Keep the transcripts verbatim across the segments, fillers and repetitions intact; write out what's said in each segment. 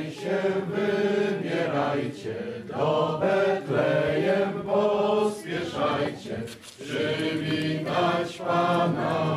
Wstawaj się, wybierajcie, do Betlejem pospieszajcie, przywitać Pana.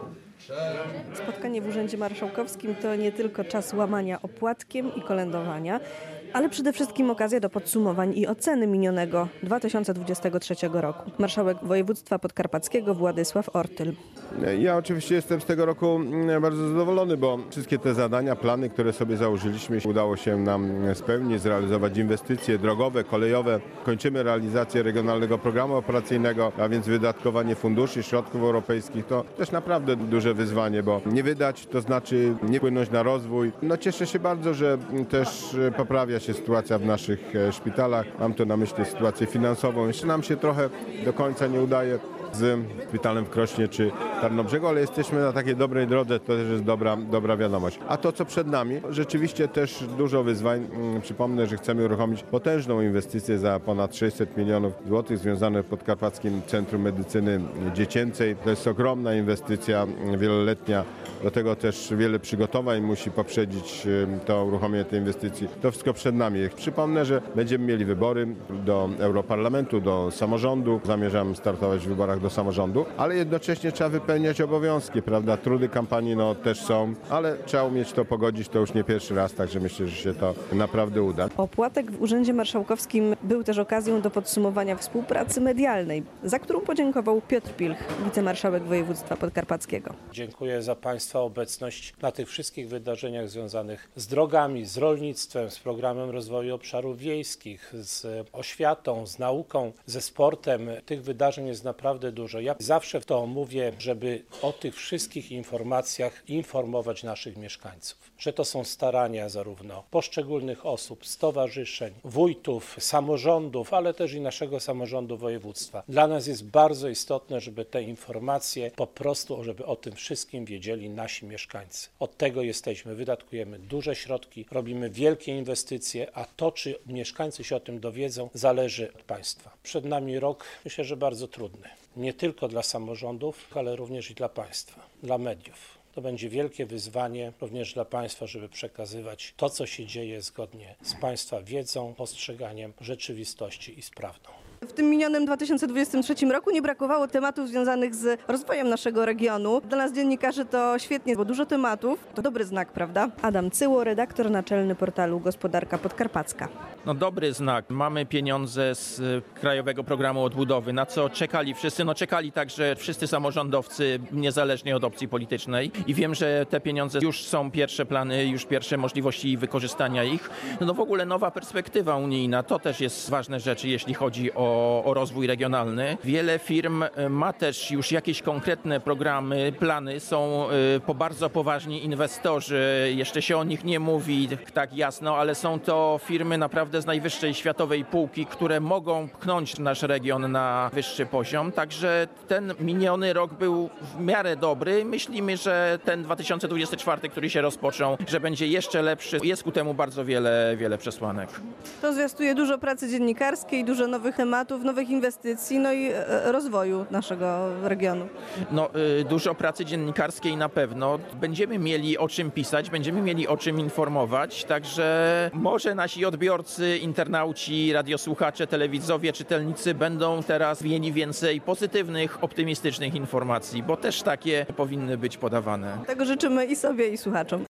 Spotkanie w Urzędzie Marszałkowskim to nie tylko czas łamania opłatkiem i kolędowania, ale przede wszystkim okazja do podsumowań i oceny minionego dwa tysiące dwudziestego trzeciego roku. Marszałek województwa podkarpackiego Władysław Ortyl. Ja oczywiście jestem z tego roku bardzo zadowolony, bo wszystkie te zadania, plany, które sobie założyliśmy, udało się nam spełnić, zrealizować inwestycje drogowe, kolejowe. Kończymy realizację regionalnego programu operacyjnego, a więc wydatkowanie funduszy, środków europejskich. To też naprawdę duże wyzwanie, bo nie wydać to znaczy nie wpłynąć na rozwój. No cieszę się bardzo, że też poprawia się sytuacja w naszych szpitalach. Mam tu na myśli sytuację finansową. Jeszcze nam się trochę do końca nie udaje z szpitalem w Krośnie czy Tarnobrzegu, ale jesteśmy na takiej dobrej drodze, to też jest dobra, dobra wiadomość. A to, co przed nami, rzeczywiście też dużo wyzwań. Przypomnę, że chcemy uruchomić potężną inwestycję za ponad sześćset milionów złotych związaną z Podkarpackim Centrum Medycyny Dziecięcej. To jest ogromna inwestycja wieloletnia. Do tego też wiele przygotowań musi poprzedzić to uruchomienie tej inwestycji. To wszystko przed nami. Przypomnę, że będziemy mieli wybory do Europarlamentu, do samorządu. Zamierzam startować w wyborach do samorządu, ale jednocześnie trzeba wypełniać obowiązki, prawda? Trudy kampanii no, też są, ale trzeba umieć to pogodzić, to już nie pierwszy raz, także myślę, że się to naprawdę uda. Opłatek w Urzędzie Marszałkowskim był też okazją do podsumowania współpracy medialnej, za którą podziękował Piotr Pilch, wicemarszałek województwa podkarpackiego. Dziękuję za Państwa obecność na tych wszystkich wydarzeniach związanych z drogami, z rolnictwem, z programem rozwoju obszarów wiejskich, z oświatą, z nauką, ze sportem. Tych wydarzeń jest naprawdę dużo. Ja zawsze to mówię, żeby o tych wszystkich informacjach informować naszych mieszkańców, że to są starania zarówno poszczególnych osób, stowarzyszeń, wójtów, samorządów, ale też i naszego samorządu województwa. Dla nas jest bardzo istotne, żeby te informacje po prostu, żeby o tym wszystkim wiedzieli nasi mieszkańcy. Od tego jesteśmy, wydatkujemy duże środki, robimy wielkie inwestycje, a to, czy mieszkańcy się o tym dowiedzą, zależy od państwa. Przed nami rok, myślę, że bardzo trudny. Nie tylko dla samorządów, ale również i dla państwa, dla mediów. To będzie wielkie wyzwanie również dla państwa, żeby przekazywać to, co się dzieje zgodnie z państwa wiedzą, postrzeganiem rzeczywistości i z prawdą. W tym minionym dwa tysiące dwudziestym trzecim roku nie brakowało tematów związanych z rozwojem naszego regionu. Dla nas dziennikarzy to świetnie, bo dużo tematów. To dobry znak, prawda? Adam Cyło, redaktor naczelny portalu Gospodarka Podkarpacka. No dobry znak. Mamy pieniądze z Krajowego Programu Odbudowy, na co czekali wszyscy. No czekali także wszyscy samorządowcy, niezależnie od opcji politycznej. I wiem, że te pieniądze już są pierwsze plany, już pierwsze możliwości wykorzystania ich. No w ogóle nowa perspektywa unijna, to też jest ważne rzeczy, jeśli chodzi o O, o rozwój regionalny. Wiele firm ma też już jakieś konkretne programy, plany, są y, po bardzo poważni inwestorzy, jeszcze się o nich nie mówi tak jasno, ale są to firmy naprawdę z najwyższej światowej półki, które mogą pchnąć nasz region na wyższy poziom, także ten miniony rok był w miarę dobry. Myślimy, że ten dwa tysiące dwudziesty czwarty, który się rozpoczął, że będzie jeszcze lepszy. Jest ku temu bardzo wiele, wiele przesłanek. To zwiastuje dużo pracy dziennikarskiej, dużo nowych tematów, nowych inwestycji, no i rozwoju naszego regionu. No, y, dużo pracy dziennikarskiej na pewno. Będziemy mieli o czym pisać, będziemy mieli o czym informować, także może nasi odbiorcy, internauci, radiosłuchacze, telewidzowie, czytelnicy będą teraz mieli więcej pozytywnych, optymistycznych informacji, bo też takie powinny być podawane. Tego życzymy i sobie, i słuchaczom.